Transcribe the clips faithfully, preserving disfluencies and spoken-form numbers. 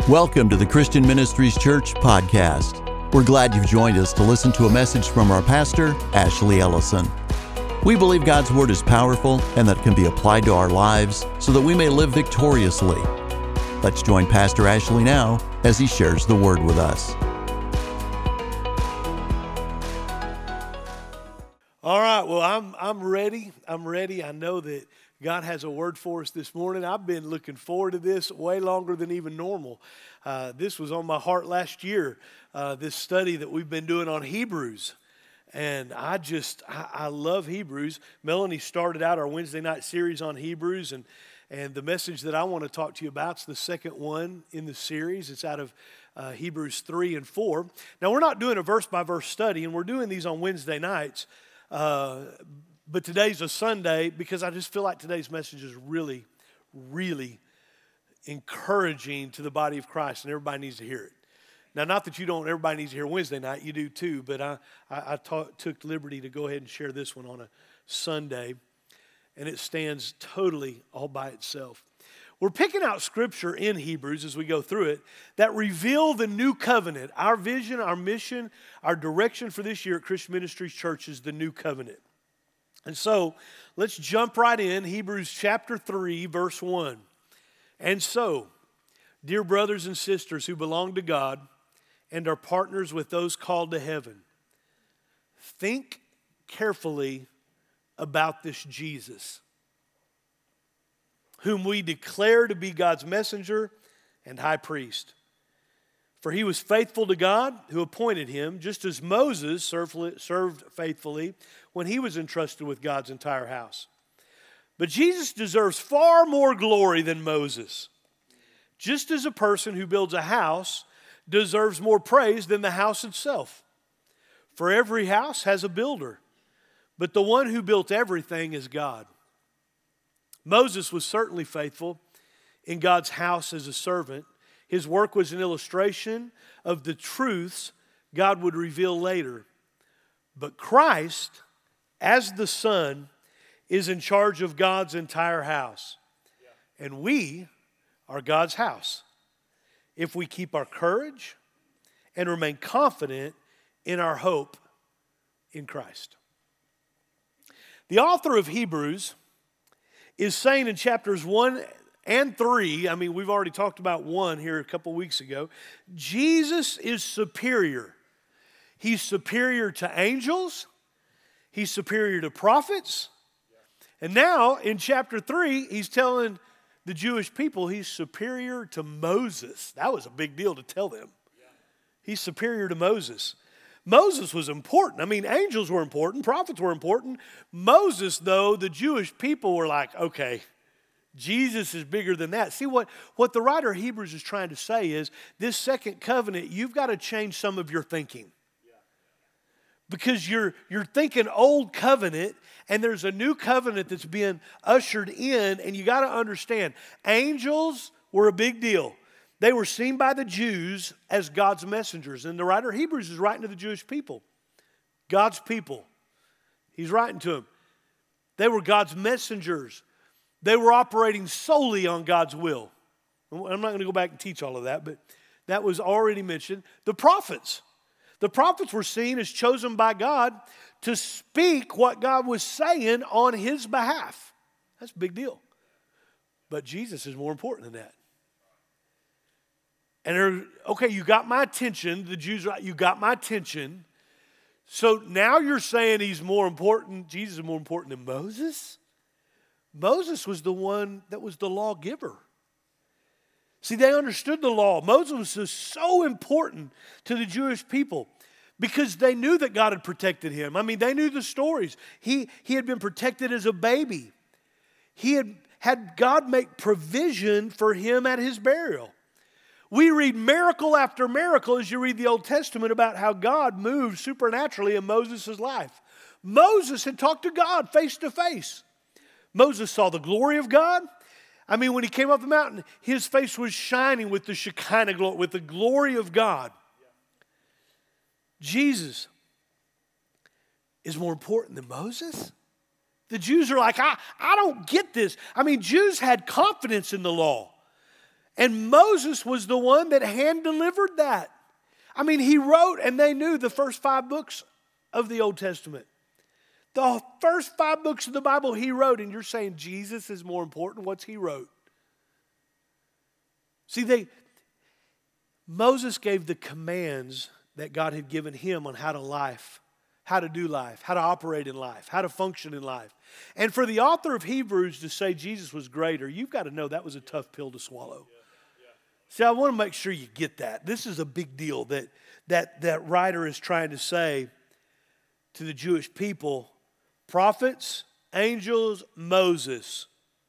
Welcome to the Christian Ministries Church podcast. We're glad you've joined us to listen to a message from our pastor, Ashley Ellison. We believe God's Word is powerful and that it can be applied to our lives so that we may live victoriously. Let's join Pastor Ashley now as he shares the Word with us. All right, well, I'm I'm ready. I'm ready. I know that God has a word for us this morning. I've been looking forward to this way longer than even normal. Uh, this was on my heart last year, uh, this study that we've been doing on Hebrews. And I just, I, I love Hebrews. Melanie started out our Wednesday night series on Hebrews, and, and the message that I want to talk to you about is the second one in the series. It's out of uh, Hebrews three and four. Now, we're not doing a verse-by-verse study, and we're doing these on Wednesday nights. Uh, but today's a Sunday because I just feel like today's message is really, really encouraging to the body of Christ, and everybody needs to hear it. Now, not that you don't, everybody needs to hear Wednesday night, you do too, but I, I, I taught, took liberty to go ahead and share this one on a Sunday, and it stands totally all by itself. We're picking out scripture in Hebrews as we go through it that reveal the new covenant. Our vision, our mission, our direction for this year at Christian Ministries Church is the new covenant. And so let's jump right in, Hebrews chapter three, verse one. And so, dear brothers and sisters who belong to God and are partners with those called to heaven, think carefully about this Jesus, whom we declare to be God's messenger and high priest. For he was faithful to God who appointed him, just as Moses served faithfully when he was entrusted with God's entire house. But Jesus deserves far more glory than Moses, just as a person who builds a house deserves more praise than the house itself. For every house has a builder, but the one who built everything is God. Moses was certainly faithful in God's house as a servant. His work was an illustration of the truths God would reveal later. But Christ, as the Son, is in charge of God's entire house. And we are God's house if we keep our courage and remain confident in our hope in Christ. The author of Hebrews is saying in chapters one and three, I mean, we've already talked about one here a couple weeks ago, Jesus is superior. He's superior to angels. He's superior to prophets. And now in chapter three, he's telling the Jewish people he's superior to Moses. That was a big deal to tell them. He's superior to Moses. Moses was important. I mean, angels were important. Prophets were important. Moses, though, the Jewish people were like, okay, Jesus is bigger than that. See, what, what the writer of Hebrews is trying to say is this second covenant, you've got to change some of your thinking. Because you're, you're thinking old covenant, and there's a new covenant that's being ushered in, and you got to understand, angels were a big deal. They were seen by the Jews as God's messengers. And the writer of Hebrews is writing to the Jewish people, God's people. He's writing to them. They were God's messengers. They were operating solely on God's will. I'm not going to go back and teach all of that, but that was already mentioned. The prophets. The prophets were seen as chosen by God to speak what God was saying on his behalf. That's a big deal. But Jesus is more important than that. And they're, okay, you got my attention. The Jews are like, you got my attention. So now you're saying he's more important, Jesus is more important than Moses? Moses was the one that was the lawgiver. See, they understood the law. Moses was so important to the Jewish people because they knew that God had protected him. I mean, they knew the stories. He, he had been protected as a baby. He had had God make provision for him at his burial. We read miracle after miracle as you read the Old Testament about how God moved supernaturally in Moses' life. Moses had talked to God face to face. Moses saw the glory of God. I mean, when he came up the mountain, his face was shining with the Shekinah glory, with the glory of God. Jesus is more important than Moses. The Jews are like, I, I don't get this. I mean, Jews had confidence in the law. And Moses was the one that hand-delivered that. I mean, he wrote, and they knew the first five books of the Old Testament. The first five books of the Bible he wrote, and you're saying Jesus is more important. What's he wrote? See, they Moses gave the commands that God had given him on how to life, how to do life, how to operate in life, how to function in life. And for the author of Hebrews to say Jesus was greater, you've got to know that was a tough pill to swallow. See, I want to make sure you get that. This is a big deal that that that writer is trying to say to the Jewish people. Prophets, angels, Moses.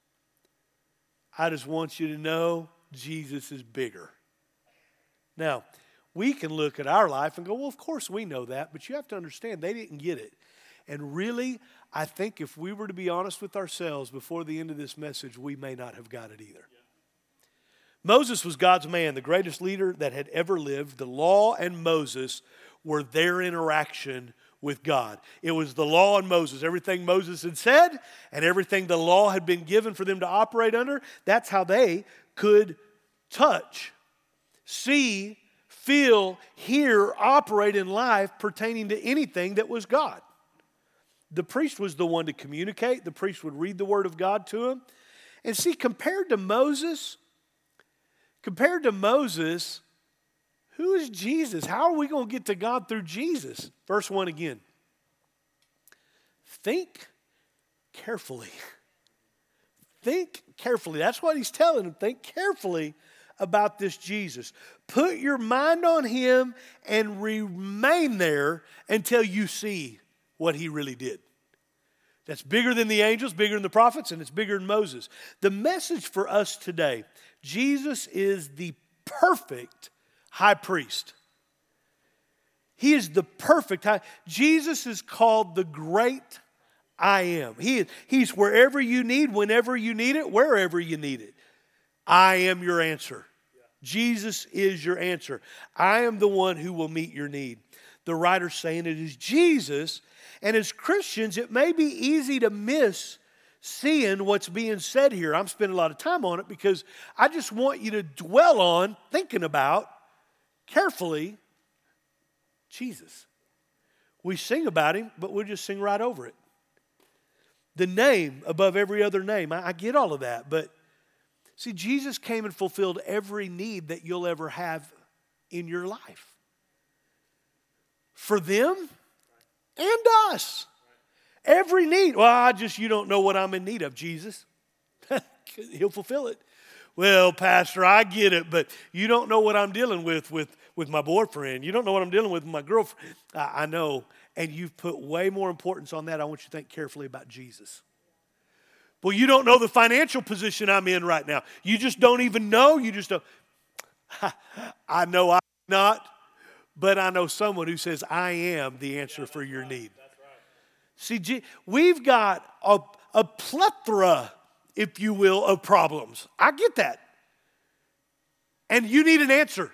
I just want you to know Jesus is bigger. Now, we can look at our life and go, well, of course we know that, but you have to understand they didn't get it. And really, I think if we were to be honest with ourselves before the end of this message, we may not have got it either. Yeah. Moses was God's man, the greatest leader that had ever lived. The law and Moses were their interaction with God. It was the law and Moses. Everything Moses had said and everything the law had been given for them to operate under, that's how they could touch, see, feel, hear, operate in life pertaining to anything that was God. The priest was the one to communicate. The priest would read the word of God to him. And see, compared to Moses, compared to Moses, who is Jesus? How are we going to get to God through Jesus? Verse one again. Think carefully. Think carefully. That's what he's telling them. Think carefully about this Jesus. Put your mind on him and remain there until you see what he really did. That's bigger than the angels, bigger than the prophets, and it's bigger than Moses. The message for us today, Jesus is the perfect high priest. He is the perfect high. Jesus is called the great I am. He is, he's wherever you need, whenever you need it, wherever you need it. I am your answer. Yeah. Jesus is your answer. I am the one who will meet your need. The writer's saying it is Jesus. And as Christians, it may be easy to miss seeing what's being said here. I'm spending a lot of time on it because I just want you to dwell on, thinking about, carefully, Jesus. We sing about him, but we'll just sing right over it. The name above every other name. I, I get all of that, but see, Jesus came and fulfilled every need that you'll ever have in your life. For them and us. Every need. Well, I just, you don't know what I'm in need of, Jesus. He'll fulfill it. Well, Pastor, I get it, but you don't know what I'm dealing with with, with my boyfriend. You don't know what I'm dealing with with my girlfriend. I, I know, and you've put way more importance on that. I want you to think carefully about Jesus. Well, you don't know the financial position I'm in right now. You just don't even know. You just don't. I know I'm not, but I know someone who says, I am the answer for your need. See, we've got a, a plethora, if you will, of problems. I get that. And you need an answer.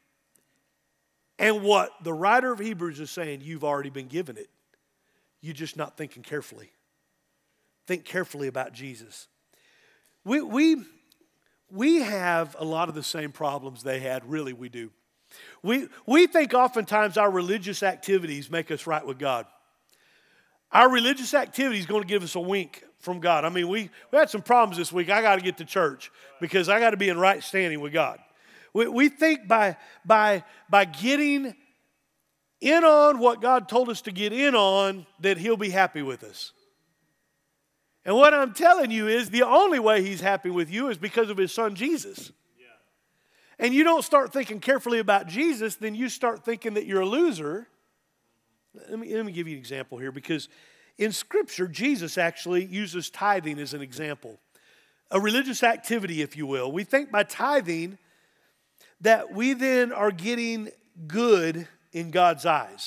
And what the writer of Hebrews is saying, you've already been given it. You're just not thinking carefully. Think carefully about Jesus. We, we, we have a lot of the same problems they had, really we do. We, we think oftentimes our religious activities make us right with God. Our religious activity is going to give us a wink from God. I mean, we, we had some problems this week. I got to get to church because I got to be in right standing with God. We, we think by, by, by getting in on what God told us to get in on that he'll be happy with us. And what I'm telling you is the only way he's happy with you is because of his son Jesus. Yeah. And you don't start thinking carefully about Jesus, then you start thinking that you're a loser. Let me, let me give you an example here, because in Scripture, Jesus actually uses tithing as an example. A religious activity, if you will. We think by tithing that we then are getting good in God's eyes.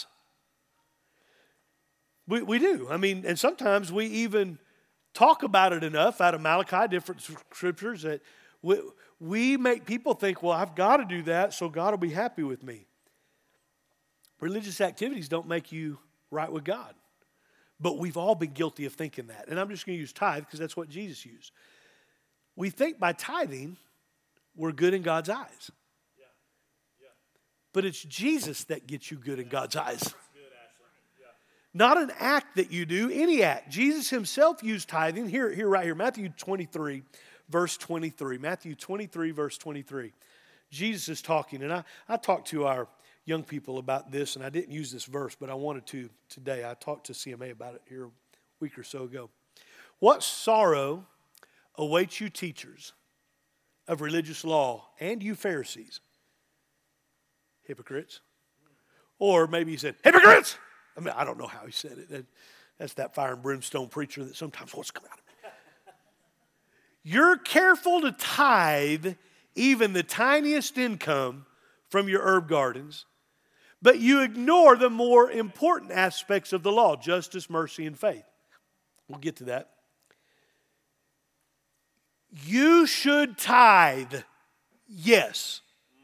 We, we do. I mean, and sometimes we even talk about it enough out of Malachi, different scriptures, that we, we make people think, well, I've got to do that, so God will be happy with me. Religious activities don't make you right with God. But we've all been guilty of thinking that. And I'm just going to use tithe because that's what Jesus used. We think by tithing we're good in God's eyes. But it's Jesus that gets you good in God's eyes. Not an act that you do, any act. Jesus himself used tithing. Here, here, right here, Matthew twenty-three, verse twenty-three. Matthew twenty-three, verse twenty-three. Jesus is talking, and I, I talked to our young people about this, and I didn't use this verse, but I wanted to today. I talked to C M A about it here a week or so ago. What sorrow awaits you teachers of religious law and you Pharisees? Hypocrites. Or maybe he said, hypocrites! I mean, I don't know how he said it. That, that's that fire and brimstone preacher that sometimes wants to come out of me. You're careful to tithe even the tiniest income from your herb gardens, but you ignore the more important aspects of the law, justice, mercy, and faith. We'll get to that. You should tithe, yes.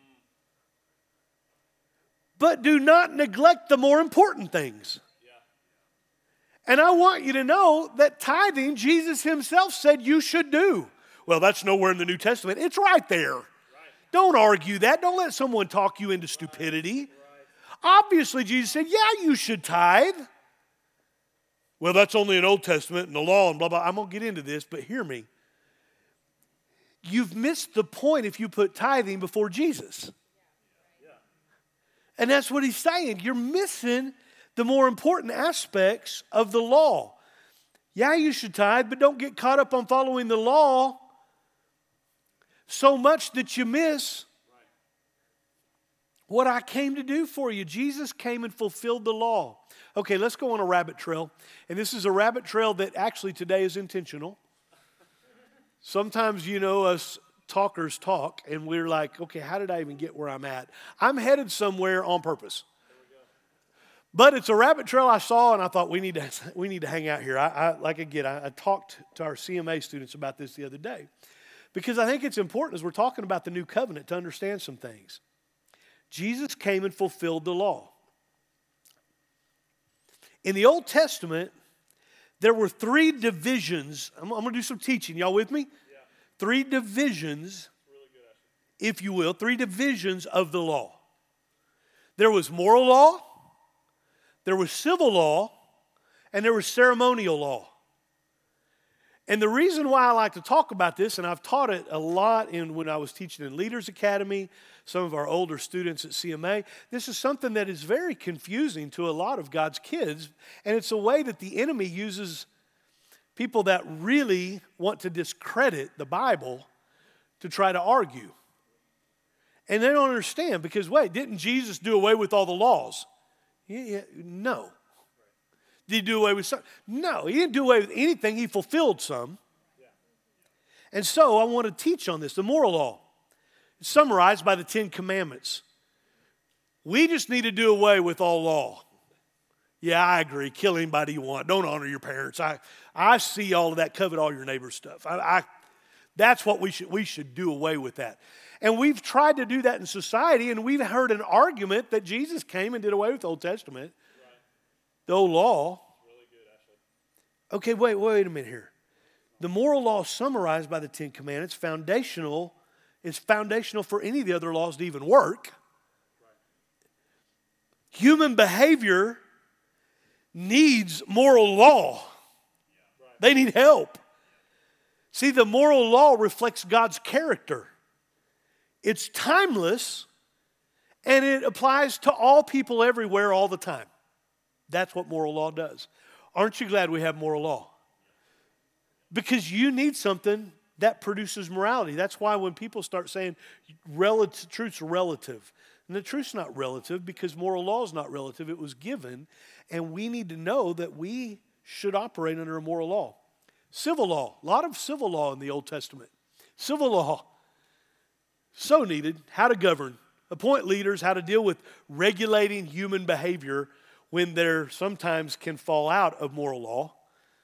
But do not neglect the more important things. And I want you to know that tithing, Jesus himself said you should do. Well, that's nowhere in the New Testament. It's right there. Right. Don't argue that. Don't let someone talk you into stupidity. Right. Right. Obviously, Jesus said, yeah, you should tithe. Well, that's only in Old Testament and the law and blah, blah. I'm going to get into this, but hear me. You've missed the point if you put tithing before Jesus. And that's what he's saying. You're missing the more important aspects of the law. Yeah, you should tithe, but don't get caught up on following the law so much that you miss what I came to do for you. Jesus came and fulfilled the law. Okay, let's go on a rabbit trail. And this is a rabbit trail that actually today is intentional. Sometimes, you know, us talkers talk, and we're like, okay, how did I even get where I'm at? I'm headed somewhere on purpose. But it's a rabbit trail I saw, and I thought we need to we need to hang out here. I, I like again, I, I talked to our C M A students about this the other day, because I think it's important as we're talking about the new covenant to understand some things. Jesus came and fulfilled the law. In the Old Testament, there were three divisions. I'm, I'm going to do some teaching. Y'all with me? Three divisions, if you will, three divisions of the law. There was moral law, there was civil law, and there was ceremonial law. And the reason why I like to talk about this, and I've taught it a lot in when I was teaching in Leaders Academy, some of our older students at C M A, this is something that is very confusing to a lot of God's kids, and it's a way that the enemy uses people that really want to discredit the Bible to try to argue. And they don't understand because, wait, didn't Jesus do away with all the laws? Yeah, yeah, no. Did he do away with some? No, he didn't do away with anything. He fulfilled some. And so I want to teach on this, the moral law. It's summarized by the Ten Commandments. We just need to do away with all law. Yeah, I agree. Kill anybody you want. Don't honor your parents. I, I see all of that. Covet all your neighbor's stuff. I, I, that's what we should, we should do away with that. And we've tried to do that in society, and we've heard an argument that Jesus came and did away with the Old Testament, right. The old law. Really good, okay, wait, wait a minute here. The moral law summarized by the Ten Commandments, foundational, is foundational for any of the other laws to even work. Right. Human behavior needs moral law. They need help. See, the moral law reflects God's character. It's timeless, and it applies to all people everywhere all the time. That's what moral law does. Aren't you glad we have moral law? Because you need something that produces morality. That's why when people start saying relative, truth's relative, and the truth's not relative because moral law is not relative. It was given, and we need to know that we should operate under a moral law. Civil law, a lot of civil law in the Old Testament. Civil law, so needed. How to govern, appoint leaders, how to deal with regulating human behavior when there sometimes can fall out of moral law.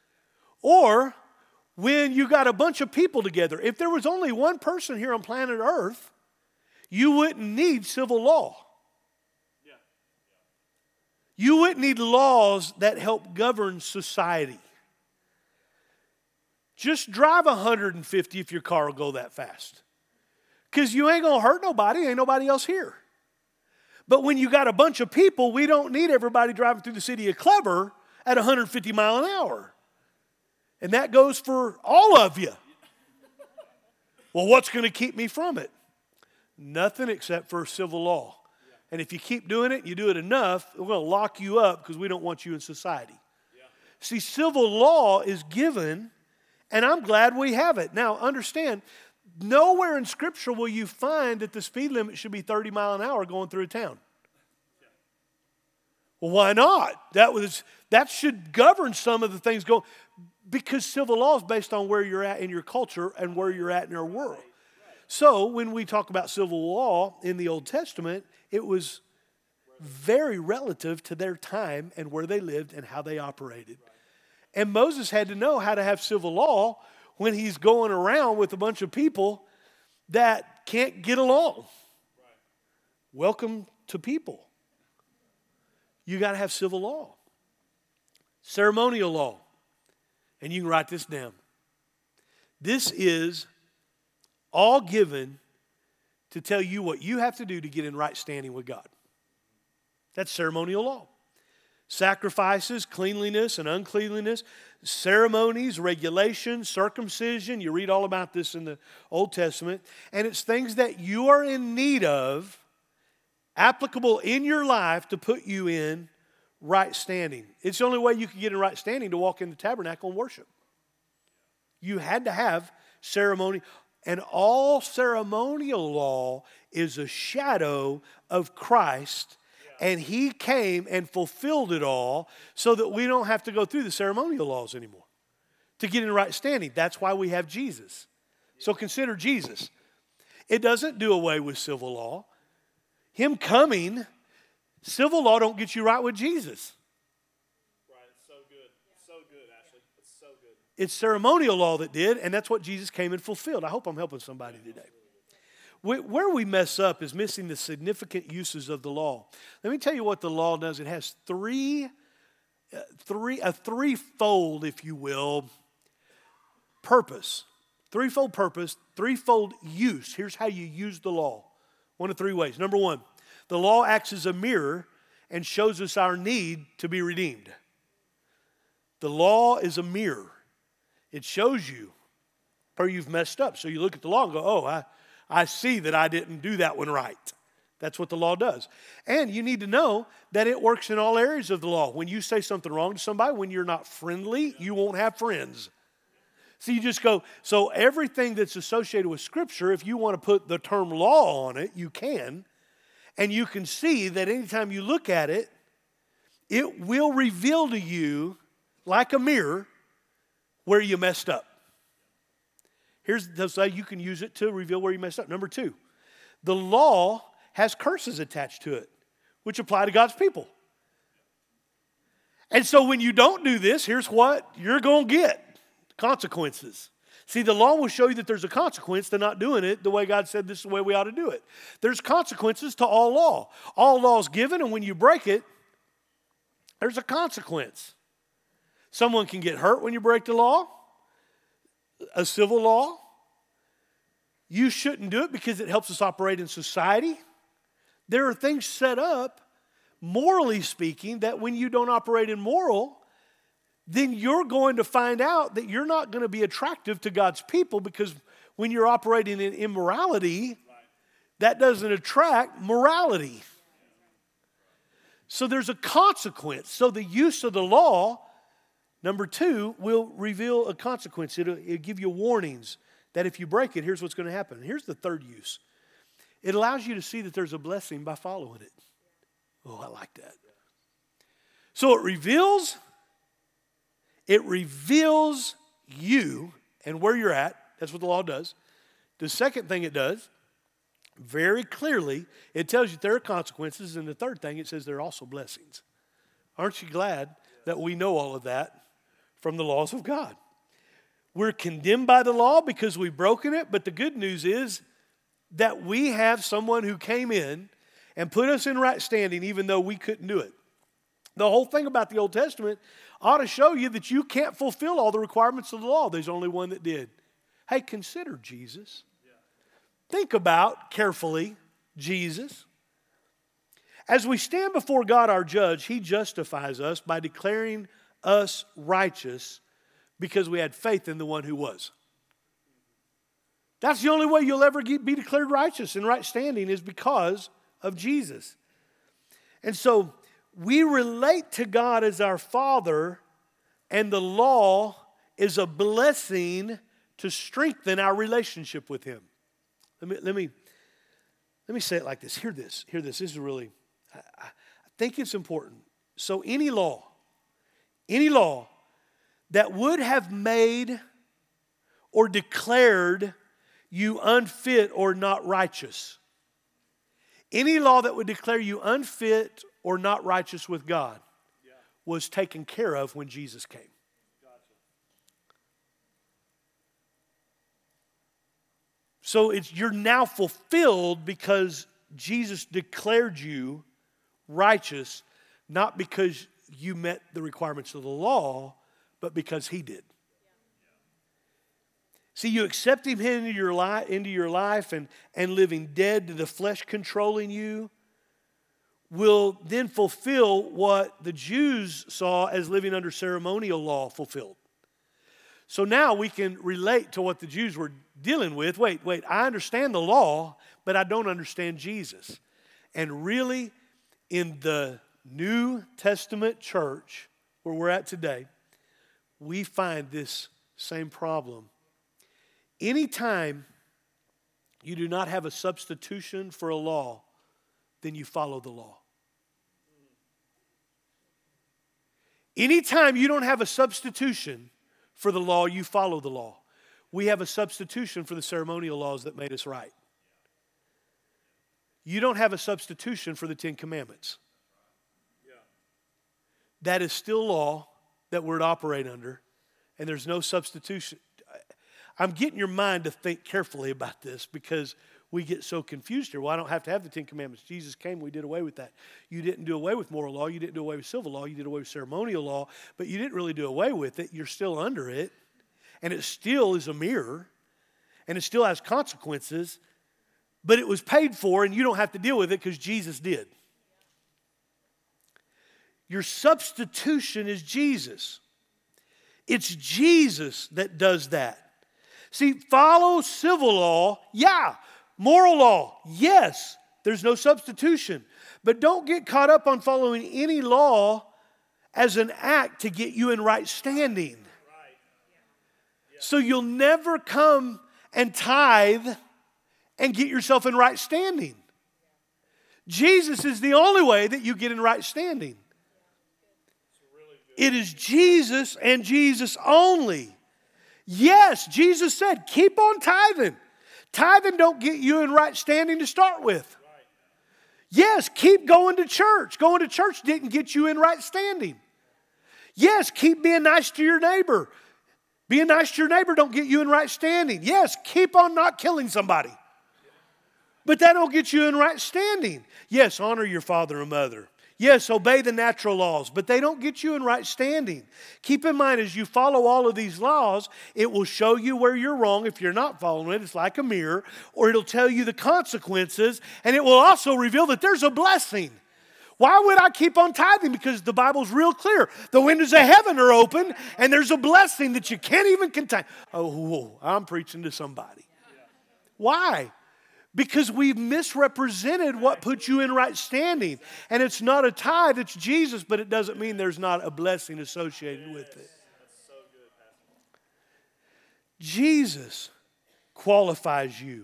Or when you got a bunch of people together. If there was only one person here on planet Earth, you wouldn't need civil law. Yeah. Yeah. You wouldn't need laws that help govern society. Just drive one hundred fifty if your car will go that fast. Because you ain't going to hurt nobody. Ain't nobody else here. But when you got a bunch of people, we don't need everybody driving through the city of Clever at one hundred fifty miles an hour. And that goes for all of you. Well, what's going to keep me from it? Nothing except for civil law. And if you keep doing it, you do it enough, we're going to lock you up because we don't want you in society. Yeah. See, civil law is given, and I'm glad we have it. Now, understand, nowhere in Scripture will you find that the speed limit should be thirty miles an hour going through a town. Yeah. Well, why not? That was that should govern some of the things going, because civil law is based on where you're at in your culture and where you're at in our world. So when we talk about civil law in the Old Testament, it was very relative to their time and where they lived and how they operated. And Moses had to know how to have civil law when he's going around with a bunch of people that can't get along. Welcome to people. You got to have civil law. Ceremonial law. And you can write this down. This is all given to tell you what you have to do to get in right standing with God. That's ceremonial law. Sacrifices, cleanliness and uncleanliness, ceremonies, regulations, circumcision. You read all about this in the Old Testament. And it's things that you are in need of, applicable in your life to put you in right standing. It's the only way you can get in right standing to walk in the tabernacle and worship. You had to have ceremony. And all ceremonial law is a shadow of Christ. Yeah. And he came and fulfilled it all so that we don't have to go through the ceremonial laws anymore to get in right standing. That's why we have Jesus. Yeah. So consider Jesus. It doesn't do away with civil law. Him coming, civil law don't get you right with Jesus. It's ceremonial law that did, and that's what Jesus came and fulfilled. I hope I'm helping somebody today. Where we mess up is missing the significant uses of the law. Let me tell you what the law does. It has three, uh, three, a threefold, if you will, purpose. Threefold purpose, threefold use. Here's how you use the law. One of three ways. Number one, the law acts as a mirror and shows us our need to be redeemed. The law is a mirror. It shows you where you've messed up. So you look at the law and go, oh, I, I see that I didn't do that one right. That's what the law does. And you need to know that it works in all areas of the law. When you say something wrong to somebody, when you're not friendly, you won't have friends. So you just go, so everything that's associated with Scripture, if you want to put the term law on it, you can. And you can see that anytime you look at it, it will reveal to you, like a mirror, where you messed up. Here's the say you can use it to reveal where you messed up. Number two, the law has curses attached to it, which apply to God's people. And so when you don't do this, here's what you're going to get. Consequences. See, the law will show you that there's a consequence to not doing it the way God said this is the way we ought to do it. There's consequences to all law. All law is given, and when you break it, there's a consequence. Someone can get hurt when you break the law, a civil law. You shouldn't do it because it helps us operate in society. There are things set up, morally speaking, that when you don't operate in moral, then you're going to find out that you're not going to be attractive to God's people, because when you're operating in immorality, that doesn't attract morality. So there's a consequence. So the use of the law, number two, will reveal a consequence. It'll, it'll give you warnings that if you break it, here's what's going to happen. Here's the third use. It allows you to see that there's a blessing by following it. Oh, I like that. So it reveals, it reveals you and where you're at. That's what the law does. The second thing it does, very clearly, it tells you there are consequences. And the third thing, it says there are also blessings. Aren't you glad that we know all of that from the laws of God? We're condemned by the law because we've broken it, but the good news is that we have someone who came in and put us in right standing even though we couldn't do it. The whole thing about the Old Testament ought to show you that you can't fulfill all the requirements of the law. There's only one that did. Hey, consider Jesus. think about carefully Jesus. As we stand before God our judge, he justifies us by declaring us righteous because we had faith in the one who was. That's the only way you'll ever be declared righteous and right standing is because of Jesus. And so we relate to God as our Father, and the law is a blessing to strengthen our relationship with him. Let me, let me, let me say it like this. Hear this. Hear this. This is really, I, I think it's important. So any law, any law that would have made or declared you unfit or not righteous, any law that would declare you unfit or not righteous with God yeah. was taken care of when Jesus came. Gotcha. So it's, you're now fulfilled because Jesus declared you righteous, not because you met the requirements of the law, but because he did. See, you accept him into your life, into your life and, and living dead to the flesh controlling you will then fulfill what the Jews saw as living under ceremonial law fulfilled. So now we can relate to what the Jews were dealing with. Wait, wait, I understand the law, but I don't understand Jesus. And really, in the New Testament church, where we're at today, we find this same problem. Anytime you do not have a substitution for a law, then you follow the law. Anytime you don't have a substitution for the law, you follow the law. We have a substitution for the ceremonial laws that made us right. You don't have a substitution for the Ten Commandments. That is still law that we're to operate under, and there's no substitution. I'm getting your mind to think carefully about this because we get so confused here. Well, I don't have to have the Ten Commandments. Jesus came, we did away with that. You didn't do away with moral law. You didn't do away with civil law. You did away with ceremonial law, but you didn't really do away with it. You're still under it, and it still is a mirror, and it still has consequences, but it was paid for, and you don't have to deal with it because Jesus did. Your substitution is Jesus. It's Jesus that does that. See, follow civil law, yeah. Moral law, yes. There's no substitution. But don't get caught up on following any law as an act to get you in right standing. So you'll never come and tithe and get yourself in right standing. Jesus is the only way that you get in right standing. It is Jesus and Jesus only. Yes, Jesus said, keep on tithing. Tithing don't get you in right standing to start with. Yes, keep going to church. Going to church didn't get you in right standing. Yes, keep being nice to your neighbor. Being nice to your neighbor don't get you in right standing. Yes, keep on not killing somebody. But that don't get you in right standing. Yes, honor your father and mother. Yes, obey the natural laws, but they don't get you in right standing. Keep in mind, as you follow all of these laws, it will show you where you're wrong if you're not following it. It's like a mirror, or it'll tell you the consequences, and it will also reveal that there's a blessing. Why would I keep on tithing? Because the Bible's real clear. The windows of heaven are open, and there's a blessing that you can't even contain. Oh, whoa, I'm preaching to somebody. Why? Because we've misrepresented what puts you in right standing. And it's not a tithe, it's Jesus, but it doesn't mean there's not a blessing associated with it. Jesus qualifies you.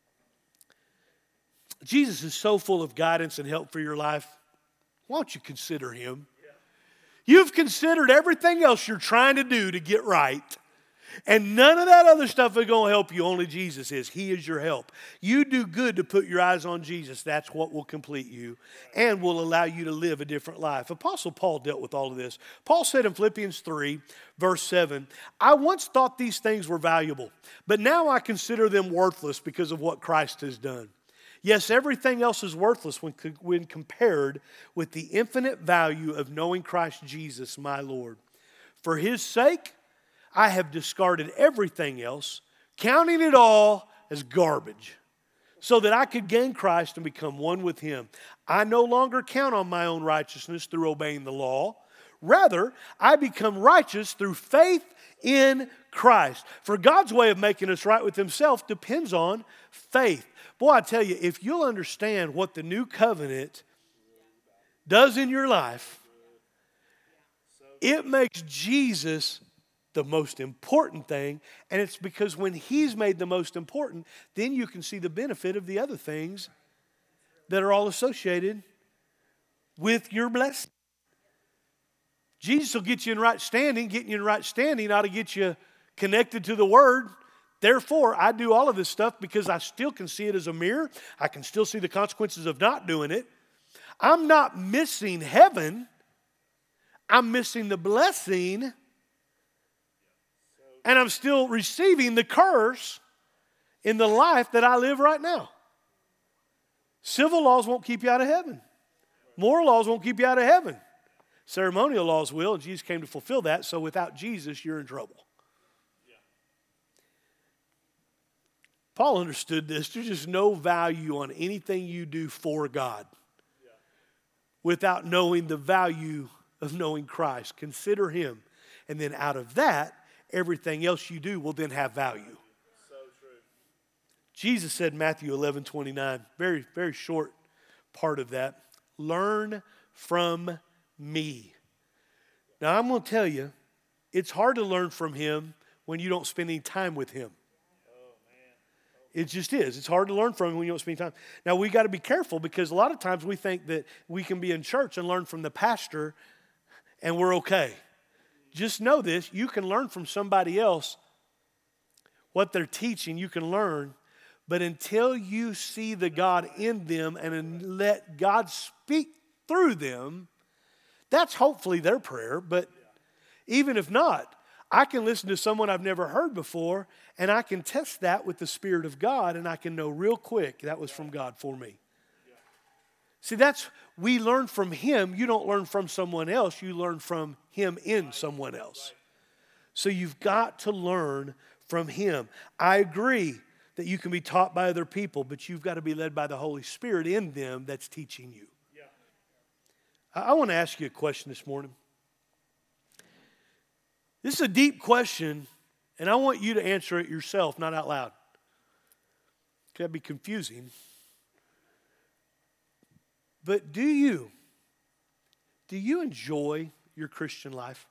Jesus is so full of guidance and help for your life. Why don't you consider him? You've considered everything else you're trying to do to get right. And none of that other stuff is going to help you. Only Jesus is. He is your help. You do good to put your eyes on Jesus. That's what will complete you and will allow you to live a different life. Apostle Paul dealt with all of this. Paul said in Philippians three, verse seven, I once thought these things were valuable, but now I consider them worthless because of what Christ has done. Yes, everything else is worthless when, when compared with the infinite value of knowing Christ Jesus, my Lord. For his sake, I have discarded everything else, counting it all as garbage, so that I could gain Christ and become one with him. I no longer count on my own righteousness through obeying the law. Rather, I become righteous through faith in Christ. For God's way of making us right with himself depends on faith. Boy, I tell you, if you'll understand what the new covenant does in your life, it makes Jesus the most important thing. And it's because when he's made the most important, then you can see the benefit of the other things that are all associated with your blessing. Jesus will get you in right standing. Getting you in right standing ought to get you connected to the Word. Therefore, I do all of this stuff because I still can see it as a mirror. I can still see the consequences of not doing it. I'm not missing heaven. I'm missing the blessing. And I'm still receiving the curse in the life that I live right now. Civil laws won't keep you out of heaven. Moral laws won't keep you out of heaven. Ceremonial laws will, and Jesus came to fulfill that. So without Jesus, you're in trouble. Paul understood this. There's just no value on anything you do for God without knowing the value of knowing Christ. Consider him. And then out of that, everything else you do will then have value. So true. Jesus said in Matthew eleven twenty-nine, very, very short part of that, learn from me. Now I'm going to tell you, it's hard to learn from him when you don't spend any time with him. It just is. It's hard to learn from him when you don't spend time. Now, we got to be careful because a lot of times we think that we can be in church and learn from the pastor and we're okay. Just know this. You can learn from somebody else what they're teaching. You can learn. But until you see the God in them and let God speak through them, that's hopefully their prayer. But even if not, I can listen to someone I've never heard before, and I can test that with the Spirit of God, and I can know real quick that was from God for me. See, that's, we learn from him. You don't learn from someone else. You learn from him in someone else. So you've got to learn from him. I agree that you can be taught by other people, but you've got to be led by the Holy Spirit in them that's teaching you. I, I want to ask you a question this morning. This is a deep question, and I want you to answer it yourself, not out loud. That'd be confusing. But do you, do you enjoy your Christian life?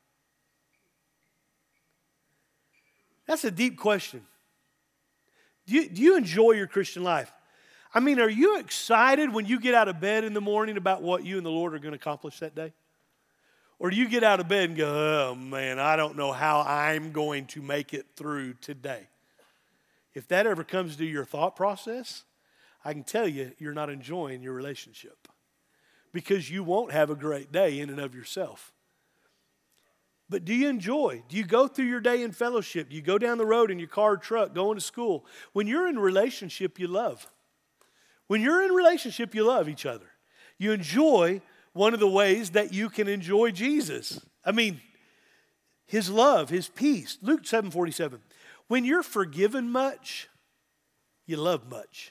That's a deep question. Do you, do you enjoy your Christian life? I mean, are you excited when you get out of bed in the morning about what you and the Lord are going to accomplish that day? Or do you get out of bed and go, oh man, I don't know how I'm going to make it through today? If that ever comes to your thought process, I can tell you, you're not enjoying your relationship. Because you won't have a great day in and of yourself. But do you enjoy? Do you go through your day in fellowship? Do you go down the road in your car or truck going to school? When you're in a relationship, you love. When you're in a relationship, you love each other. You enjoy one of the ways that you can enjoy Jesus. I mean, his love, his peace. Luke seven forty-seven. When you're forgiven much, you love much.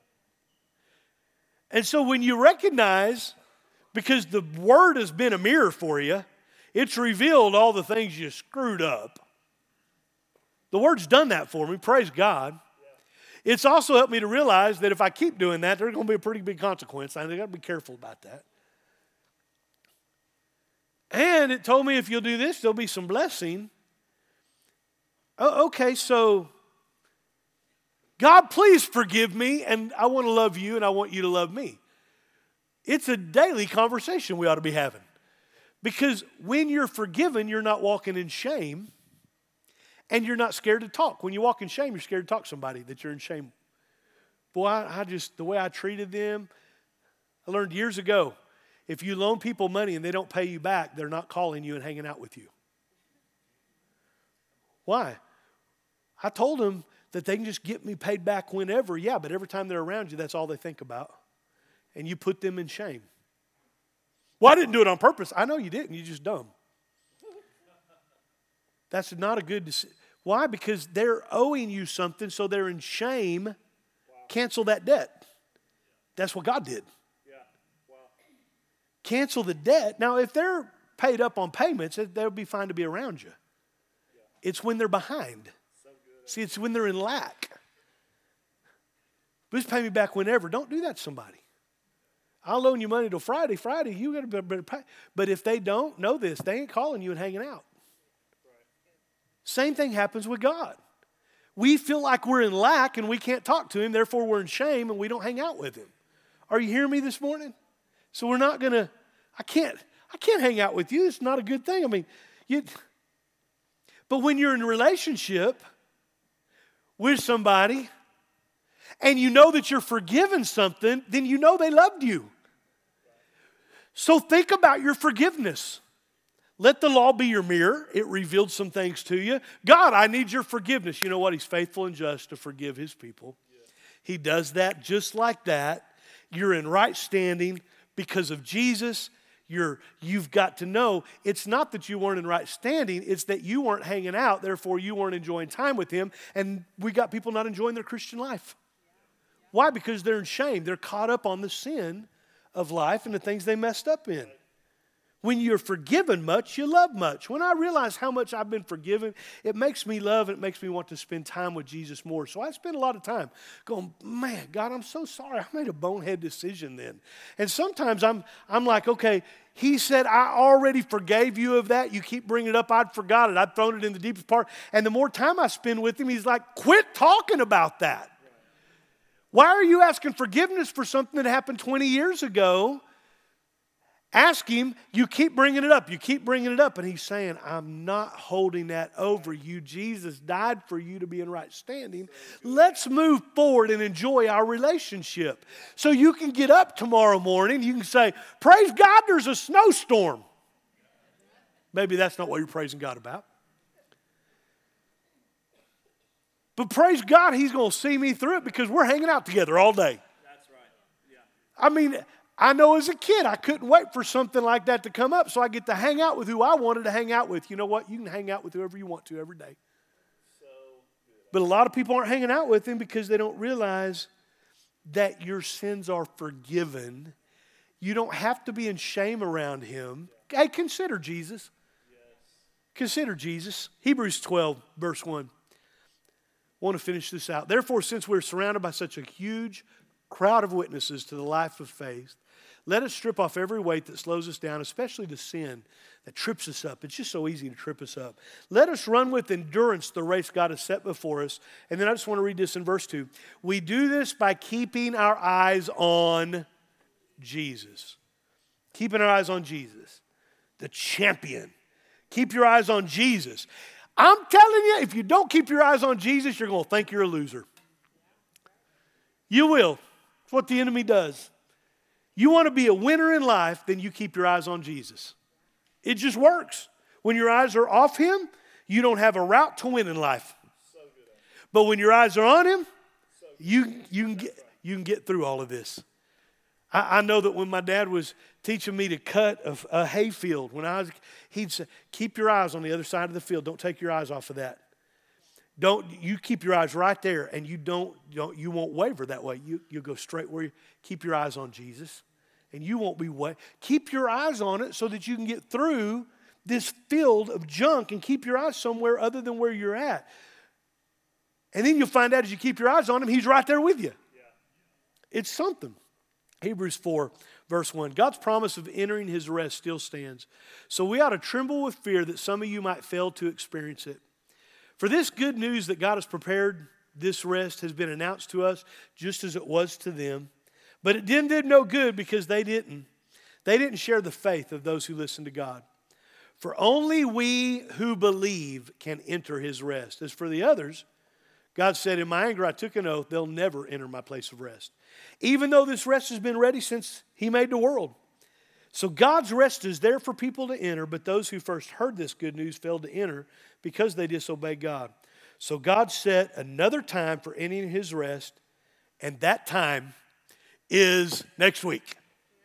And so when you recognize, because the Word has been a mirror for you, it's revealed all the things you screwed up. The Word's done that for me, praise God. It's also helped me to realize that if I keep doing that, there's going to be a pretty big consequence. I got to be careful about that. And it told me if you'll do this, there'll be some blessing. Oh, okay, so God, please forgive me, and I want to love you, and I want you to love me. It's a daily conversation we ought to be having. Because when you're forgiven, you're not walking in shame, and you're not scared to talk. When you walk in shame, you're scared to talk to somebody that you're in shame. Boy, I, I just, the way I treated them, I learned years ago, if you loan people money and they don't pay you back, they're not calling you and hanging out with you. Why? I told them that they can just get me paid back whenever. Yeah, but every time they're around you, that's all they think about. And you put them in shame. Well, I didn't do it on purpose. I know you didn't. You're just dumb. That's not a good decision. Why? Because they're owing you something, so they're in shame cancel that debt. That's what God did. Yeah. Wow. Cancel the debt. Now, if they're paid up on payments, they'll be fine to be around you. Yeah. It's when they're behind. So good. See, it's when they're in lack. Just pay me back whenever. Don't do that to somebody. I'll loan you money till Friday. Friday, you got to better pay. But if they don't know this, they ain't calling you and hanging out. Right. Same thing happens with God. We feel like we're in lack and we can't talk to him, therefore we're in shame and we don't hang out with him. Are you hearing me this morning? So we're not going to, I can't, I can't hang out with you. It's not a good thing. I mean, you, but when you're in a relationship with somebody and you know that you're forgiven something, then you know they loved you. So think about your forgiveness. Let the law be your mirror. It revealed some things to you. God, I need your forgiveness. You know what? He's faithful and just to forgive his people. Yeah. He does that just like that. You're in right standing because of Jesus. You're, you've got to know it's not that you weren't in right standing. It's that you weren't hanging out. Therefore, you weren't enjoying time with him. And we got people not enjoying their Christian life. Why? Because they're in shame. They're caught up on the sin of life and the things they messed up in. When you're forgiven much, you love much. When I realize how much I've been forgiven, it makes me love and it makes me want to spend time with Jesus more. So I spend a lot of time going, man, God, I'm so sorry. I made a bonehead decision then. And sometimes I'm, I'm like, okay, he said, I already forgave you of that. You keep bringing it up. I'd forgot it. I'd thrown it in the deepest part. And the more time I spend with him, he's like, quit talking about that. Why are you asking forgiveness for something that happened twenty years ago? Ask him, you keep bringing it up, you keep bringing it up. And he's saying, I'm not holding that over you. Jesus died for you to be in right standing. Let's move forward and enjoy our relationship. So you can get up tomorrow morning, you can say, praise God, there's a snowstorm. Maybe that's not what you're praising God about. But praise God, he's going to see me through it because we're hanging out together all day. That's right. Yeah. I mean, I know as a kid, I couldn't wait for something like that to come up, so I get to hang out with who I wanted to hang out with. You know what? You can hang out with whoever you want to every day. So good. But a lot of people aren't hanging out with him because they don't realize that your sins are forgiven. You don't have to be in shame around him. Hey, consider Jesus. Yes. Consider Jesus. Hebrews twelve, verse one. I want to finish this out. Therefore, since we're surrounded by such a huge crowd of witnesses to the life of faith, let us strip off every weight that slows us down, especially the sin that trips us up. It's just so easy to trip us up. Let us run with endurance the race God has set before us. And then I just want to read this in verse two. We do this by keeping our eyes on Jesus. Keeping our eyes on Jesus, the champion. Keep your eyes on Jesus. I'm telling you, if you don't keep your eyes on Jesus, you're going to think you're a loser. You will. It's what the enemy does. You want to be a winner in life, then you keep your eyes on Jesus. It just works. When your eyes are off him, you don't have a route to win in life. So good. But when your eyes are on him, So you, you, can get, you can get through all of this. I, I know that when my dad was teaching me to cut a, a hay field, when I was, he'd say, keep your eyes on the other side of the field. Don't take your eyes off of that. Don't you keep your eyes right there, and you don't, don't you won't waver that way. You you go straight where you keep your eyes on Jesus, and you won't be wa- Keep your eyes on it so that you can get through this field of junk and keep your eyes somewhere other than where you're at. And then you'll find out as you keep your eyes on him, he's right there with you. Yeah. It's something. Hebrews four, verse one. God's promise of entering his rest still stands. So we ought to tremble with fear that some of you might fail to experience it. For this good news that God has prepared this rest has been announced to us just as it was to them. But it didn't do no good because they didn't. They didn't share the faith of those who listen to God. For only we who believe can enter his rest. As for the others, God said, in my anger I took an oath, they'll never enter my place of rest. Even though this rest has been ready since he made the world. So God's rest is there for people to enter, but those who first heard this good news failed to enter because they disobeyed God. So God set another time for entering his rest, and that time is next week.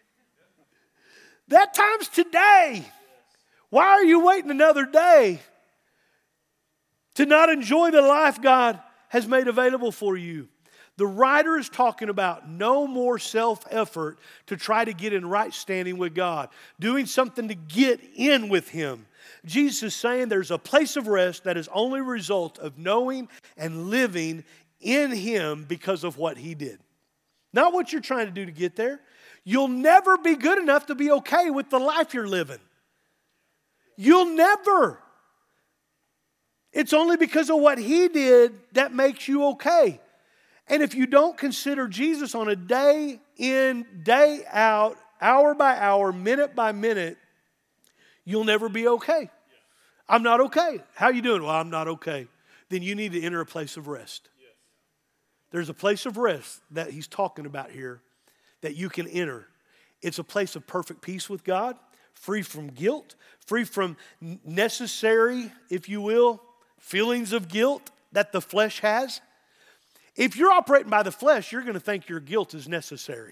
That time's today. Why are you waiting another day to not enjoy the life God has made available for you? The writer is talking about no more self-effort to try to get in right standing with God, doing something to get in with Him. Jesus is saying there's a place of rest that is only a result of knowing and living in Him because of what He did. Not what you're trying to do to get there. You'll never be good enough to be okay with the life you're living. You'll never. It's only because of what He did that makes you okay. And if you don't consider Jesus on a day in, day out, hour by hour, minute by minute, you'll never be okay. I'm not okay. How you doing? Well, I'm not okay. Then you need to enter a place of rest. There's a place of rest that He's talking about here that you can enter. It's a place of perfect peace with God, free from guilt, free from necessary, if you will, feelings of guilt that the flesh has. If you're operating by the flesh, you're going to think your guilt is necessary.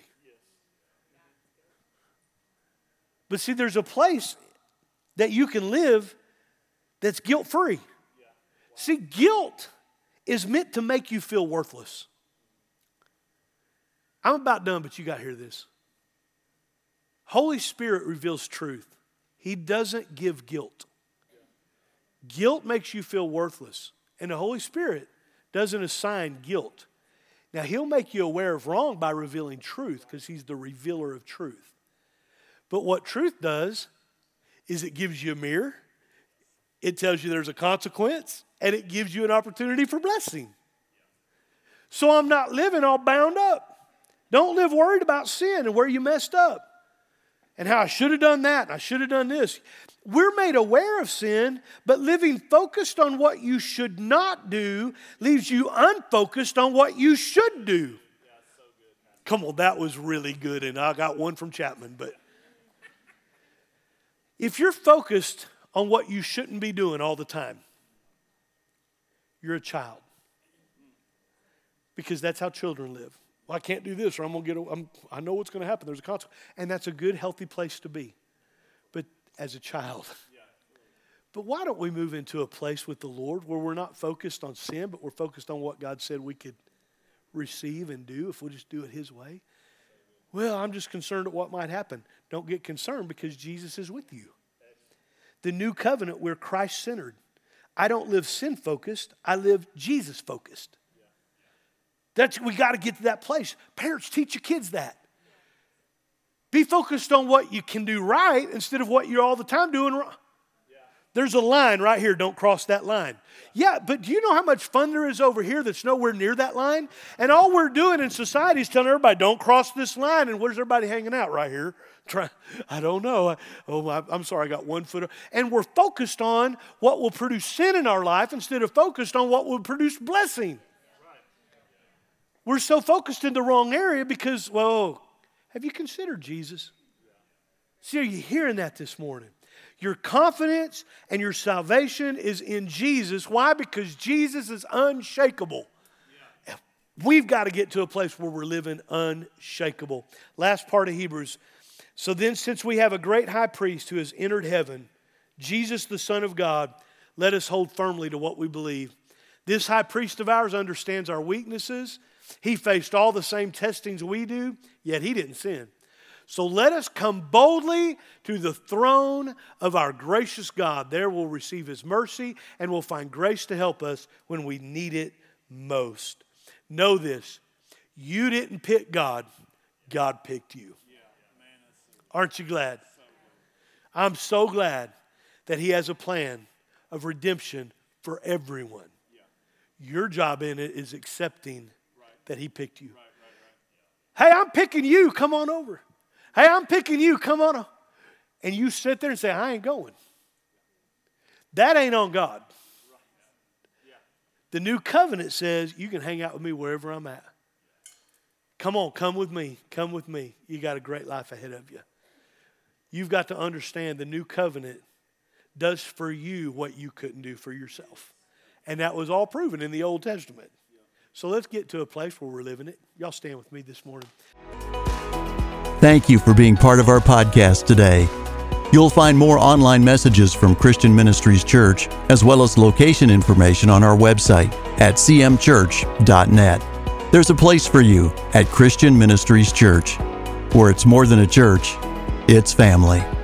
But see, there's a place that you can live that's guilt-free. See, guilt is meant to make you feel worthless. I'm about done, but you got to hear this. Holy Spirit reveals truth. He doesn't give guilt. Guilt makes you feel worthless. And the Holy Spirit doesn't assign guilt. Now, He'll make you aware of wrong by revealing truth because He's the revealer of truth. But what truth does is it gives you a mirror, it tells you there's a consequence, and it gives you an opportunity for blessing. So I'm not living all bound up. Don't live worried about sin and where you messed up and how I should have done that and I should have done this. We're made aware of sin, but living focused on what you should not do leaves you unfocused on what you should do. Come on, that was really good, and I got one from Chapman. But if you're focused on what you shouldn't be doing all the time, you're a child. Because that's how children live. Well, I can't do this, or I'm going to get. A, I'm, I know what's going to happen. There's a consequence, and that's a good, healthy place to be. But as a child, but why don't we move into a place with the Lord where we're not focused on sin, but we're focused on what God said we could receive and do if we'll just do it His way? Well, I'm just concerned at what might happen. Don't get concerned because Jesus is with you. The new covenant, we're Christ-centered. I don't live sin-focused. I live Jesus-focused. That's, we got to get to that place. Parents, teach your kids that. Be focused on what you can do right instead of what you're all the time doing wrong. Yeah. There's a line right here. Don't cross that line. Yeah, but do you know how much fun there is over here that's nowhere near that line? And all we're doing in society is telling everybody, don't cross this line. And where's everybody hanging out right here? Try, I don't know. I, oh, I, I'm sorry, I got one foot up. And we're focused on what will produce sin in our life instead of focused on what will produce blessing. We're so focused in the wrong area because, well, have you considered Jesus? See, are you hearing that this morning? Your confidence and your salvation is in Jesus. Why? Because Jesus is unshakable. Yeah. We've got to get to a place where we're living unshakable. Last part of Hebrews. So then, since we have a great high priest who has entered heaven, Jesus, the Son of God, let us hold firmly to what we believe. This high priest of ours understands our weaknesses. He faced all the same testings we do, yet He didn't sin. So let us come boldly to the throne of our gracious God. There we'll receive His mercy and we'll find grace to help us when we need it most. Know this, you didn't pick God, God picked you. Aren't you glad? I'm so glad that He has a plan of redemption for everyone. Your job in it is accepting that He picked you. Hey, I'm picking you. Come on over. Hey, I'm picking you. Come on over. And you sit there and say, I ain't going. That ain't on God. The new covenant says you can hang out with me wherever I'm at. Come on, come with me. Come with me. You got a great life ahead of you. You've got to understand the new covenant does for you what you couldn't do for yourself. And that was all proven in the Old Testament. So let's get to a place where we're living it. Y'all stand with me this morning. Thank you for being part of our podcast today. You'll find more online messages from Christian Ministries Church, as well as location information on our website at c m church dot net. There's a place for you at Christian Ministries Church, where it's more than a church, it's family.